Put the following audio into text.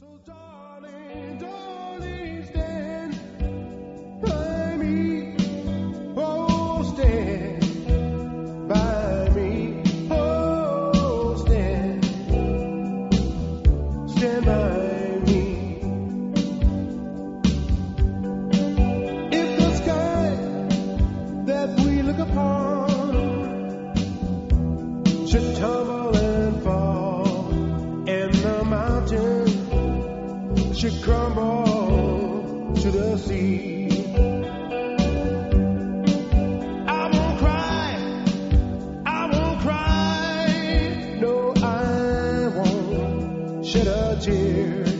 Should crumble to the sea. I won't cry, no, I won't shed a tear.